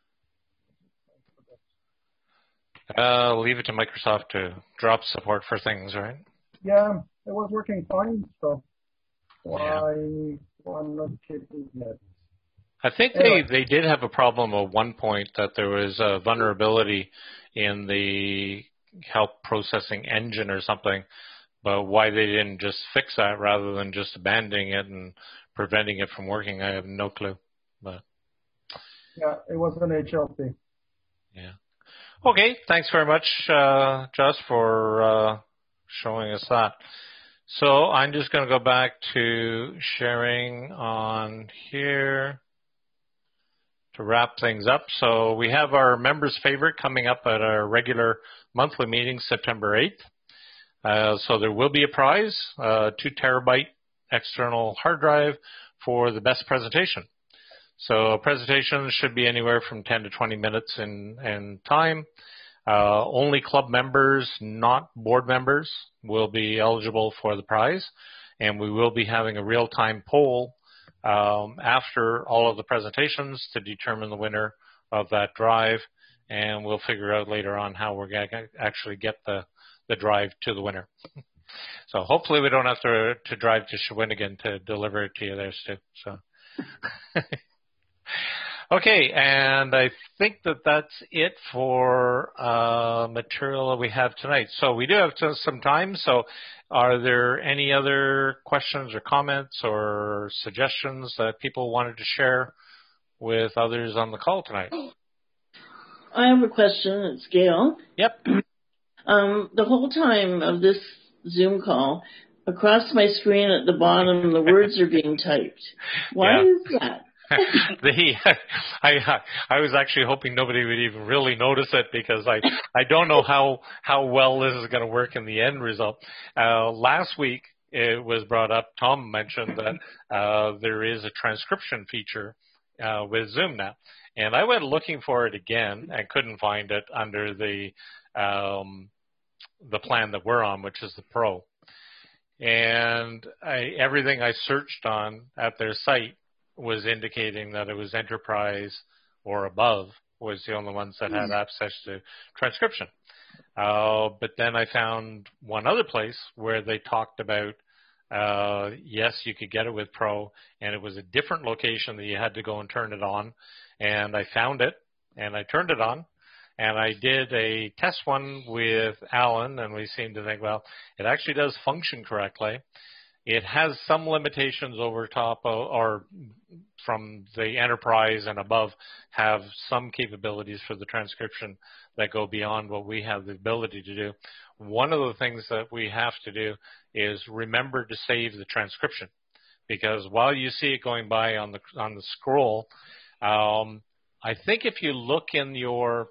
Leave it to Microsoft to drop support for things, right? Yeah, it was working fine, so why not keeping it? I think they did have a problem at one point that there was a vulnerability in the help processing engine or something, but why they didn't just fix that rather than just abandoning it and preventing it from working, I have no clue. But yeah, it was an HLP. Yeah. Okay, thanks very much, Josh, for showing us that. So I'm just going to go back to sharing on here to wrap things up. So we have our members' favorite coming up at our regular monthly meeting, September 8th. So there will be a prize, 2 terabyte external hard drive for the best presentation. So presentations should be anywhere from 10 to 20 minutes in time. Only club members, not board members, will be eligible for the prize. And we will be having a real-time poll after all of the presentations to determine the winner of that drive. And we'll figure out later on how we're going to actually get the drive to the winner. So hopefully we don't have to drive to Shawinigan to deliver it to you there, Stu. So. Okay, and I think that's it for material that we have tonight. So we do have some time. So are there any other questions or comments or suggestions that people wanted to share with others on the call tonight? I have a question. It's Gail. Yep. The whole time of this Zoom call, across my screen at the bottom, the words are being typed. Why is that? I was actually hoping nobody would even really notice it because I don't know how well this is going to work in the end result. Last week it was brought up. Tom mentioned that there is a transcription feature with Zoom now, and I went looking for it again and couldn't find it under the plan that we're on, which is the Pro. And everything I searched on at their site was indicating that it was enterprise or above was the only ones that had access to transcription. But then I found one other place where they talked about, yes, you could get it with Pro, and it was a different location that you had to go and turn it on. And I found it, and I turned it on. And I did a test one with Alan, and we seemed to think, well, it actually does function correctly. It has some limitations over top or from the enterprise and above have some capabilities for the transcription that go beyond what we have the ability to do. One of the things that we have to do is remember to save the transcription, because while you see it going by on the scroll, I think if you look in your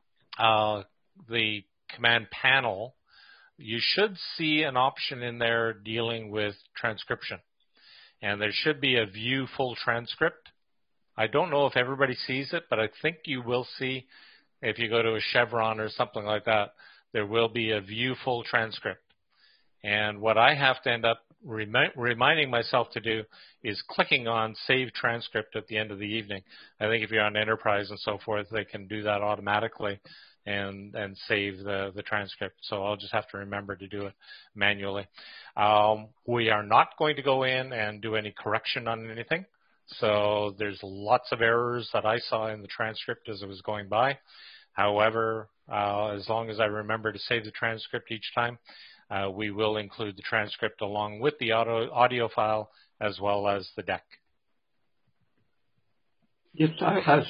the command panel, you should see an option in there dealing with transcription. And there should be a view full transcript. I don't know if everybody sees it, but I think you will see, if you go to a Chevron or something like that, there will be a view full transcript. And what I have to end up reminding myself to do is clicking on Save Transcript at the end of the evening. I think if you're on Enterprise and so forth, they can do that automatically and save the transcript. So I'll just have to remember to do it manually. We are not going to go in and do any correction on anything. So there's lots of errors that I saw in the transcript as it was going by. However, as long as I remember to save the transcript each time, we will include the transcript along with the audio file as well as the deck. Yes, I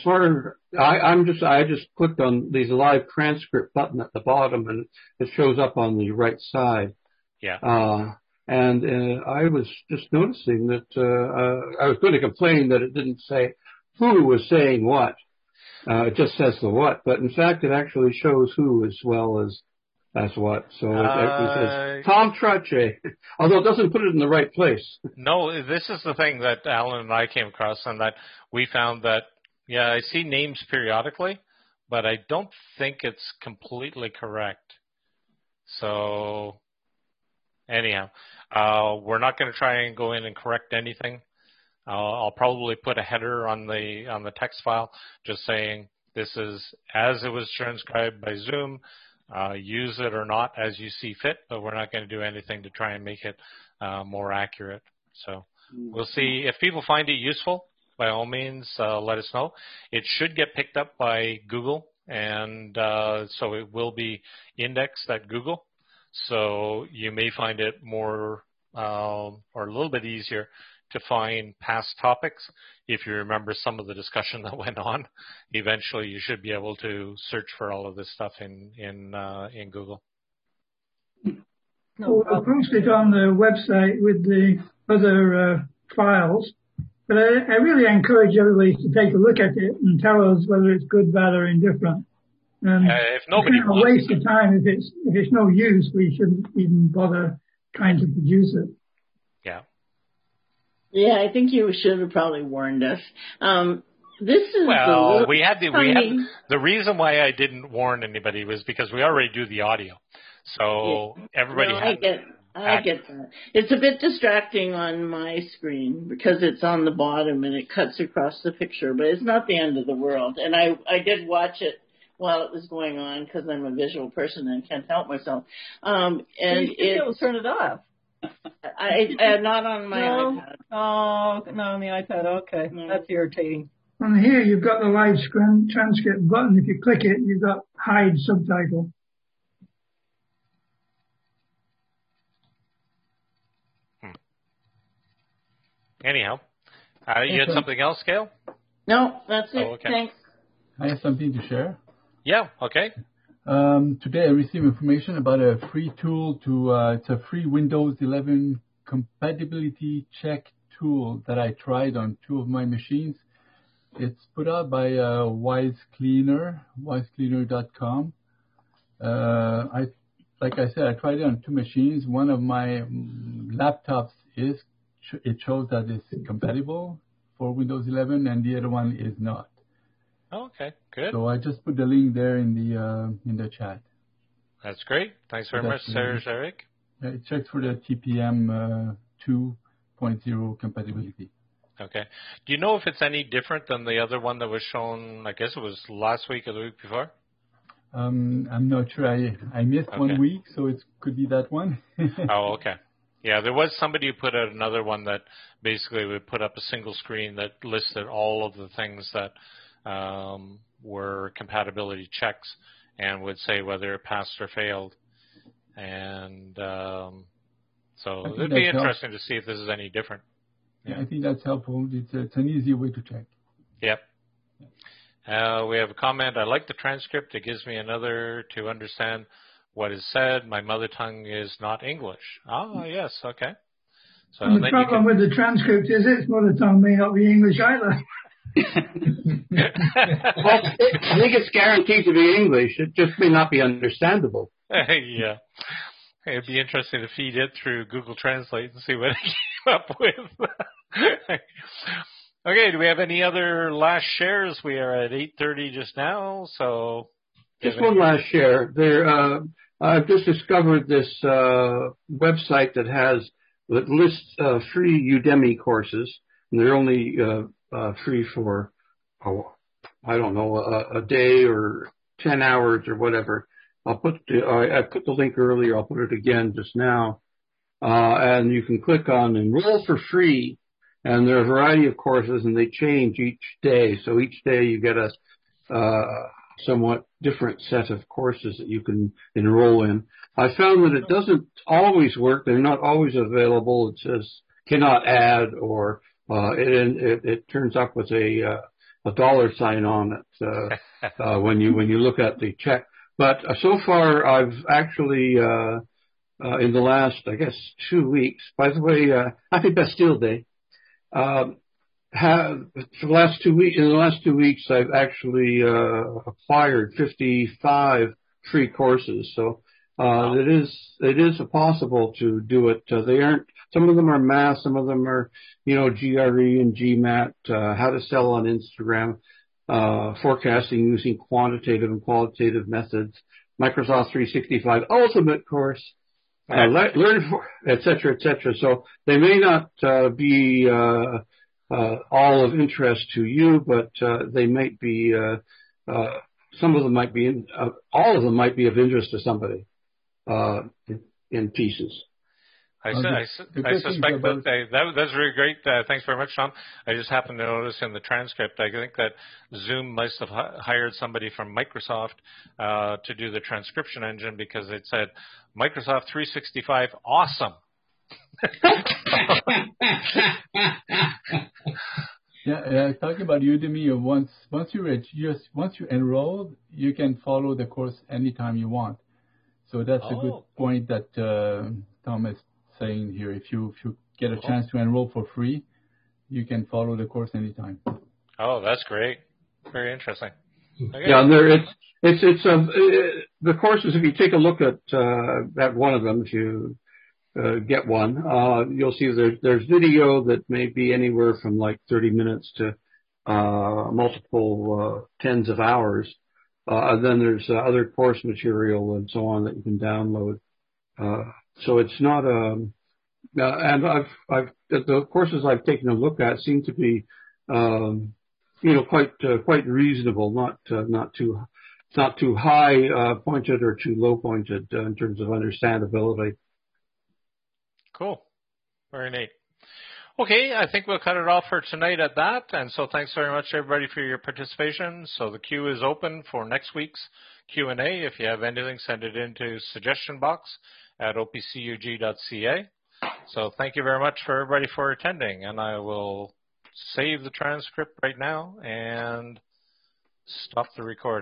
just clicked on the live transcript button at the bottom, and it shows up on the right side. Yeah. And I was just noticing that I was going to complain that it didn't say who was saying what. It just says the what, but in fact, it actually shows who as well as what. So it actually says Tom Trottier, although it doesn't put it in the right place. No, this is the thing that Alan and I came across, and that we found that, yeah, I see names periodically, but I don't think it's completely correct. So anyhow, we're not going to try and go in and correct anything. I'll probably put a header on the text file just saying this is as it was transcribed by Zoom. Use it or not as you see fit, but we're not going to do anything to try and make it more accurate. So we'll see. If people find it useful, by all means, let us know. It should get picked up by Google, and so it will be indexed at Google. So you may find it more or a little bit easier to find past topics. If you remember some of the discussion that went on, eventually you should be able to search for all of this stuff in Google. We'll post it on the website with the other files. But I really encourage everybody to take a look at it and tell us whether it's good, bad, or indifferent. And if nobody it's a waste of time. If it's no use, we shouldn't even bother trying to produce it. Yeah. Yeah, I think you should have probably warned us. This is we had the reason why I didn't warn anybody was because we already do the audio, so everybody. I get that. It's a bit distracting on my screen because it's on the bottom and it cuts across the picture, but it's not the end of the world. And I did watch it while it was going on because I'm a visual person and can't help myself. And you'll turn it off. I not on my iPad. Oh, not on the iPad. Okay, that's irritating. On here, you've got the live screen transcript button. If you click it, you've got hide subtitle. Anyhow, you had something else, Gail? No, that's it. Oh, okay. Thanks. I have something to share. Yeah. Okay. Today I received information about a free tool it's a free Windows 11 compatibility check tool that I tried on 2 of my machines. It's put out by WiseCleaner, wisecleaner.com. Like I said, I tried it on 2 machines. One of my laptops it shows that it's compatible for Windows 11 and the other one is not. Oh, okay, good. So I just put the link there in the chat. That's great. Thanks very much, Serge Eric. It checks for the TPM 2.0 compatibility. Okay. Do you know if it's any different than the other one that was shown, I guess it was last week or the week before? I'm not sure. I missed 1 week, so it could be that one. Oh, okay. Yeah, there was somebody who put out another one that basically would put up a single screen that listed all of the things that were compatibility checks and would say whether it passed or failed. And so it would be interesting to see if this is any different. Yeah, I think that's helpful. It's an easy way to check. Yep. We have a comment. I like the transcript. It gives me another to understand what is said. My mother tongue is not English. Oh, yes. Okay. So and the problem with the transcript is its mother tongue may not be English either. Well, I think it's guaranteed to be English. It just may not be understandable. Yeah. It'd be interesting to feed it through Google Translate and see what it came up with. Okay, do we have any other last shares? We are at 8:30 just now, so... Just one last share. I've just discovered this website that lists free Udemy courses, and they're only free for, a day or 10 hours or whatever. I put the link earlier. I'll put it again just now. And you can click on Enroll for Free, and there are a variety of courses, and they change each day. So each day you get a somewhat different set of courses that you can enroll in. I found that it doesn't always work. They're not always available. It says cannot add, or it turns up with a dollar sign on it when you look at the check. But so far, I've actually in the last, I guess, 2 weeks. By the way, happy Bastille Day. In the last 2 weeks, I've actually acquired 55 free courses. So it is possible to do it. They aren't. Some of them are math. Some of them are, GRE and GMAT. How to sell on Instagram. Forecasting using quantitative and qualitative methods. Microsoft 365 Ultimate course. Learn, etc., etc. So they may not be all of interest to you, but they might be. Some of them might be. All of them might be of interest to somebody in pieces. I suspect that's really great. Thanks very much, Tom. I just happened to notice in the transcript, I think that Zoom must have hired somebody from Microsoft to do the transcription engine, because it said Microsoft 365 awesome. Yeah, talking about Udemy, once you enroll, you can follow the course anytime you want. So that's a good point that Tom is saying here. If you get a chance to enroll for free, you can follow the course anytime. Oh, that's great. Very interesting. Okay. Yeah, it's the courses. If you take a look at one of them, if you get one, you'll see there's video that may be anywhere from like 30 minutes to multiple tens of hours. And then there's other course material and so on that you can download. So it's not and the courses I've taken a look at seem to be quite reasonable, not too high pointed or too low pointed in terms of understandability. Cool. Very neat. Okay, I think we'll cut it off for tonight at that. And so thanks very much, everybody, for your participation. So the queue is open for next week's Q&A. If you have anything, send it into suggestion box at opcug.ca. So thank you very much for everybody for attending. And I will save the transcript right now and stop the recording.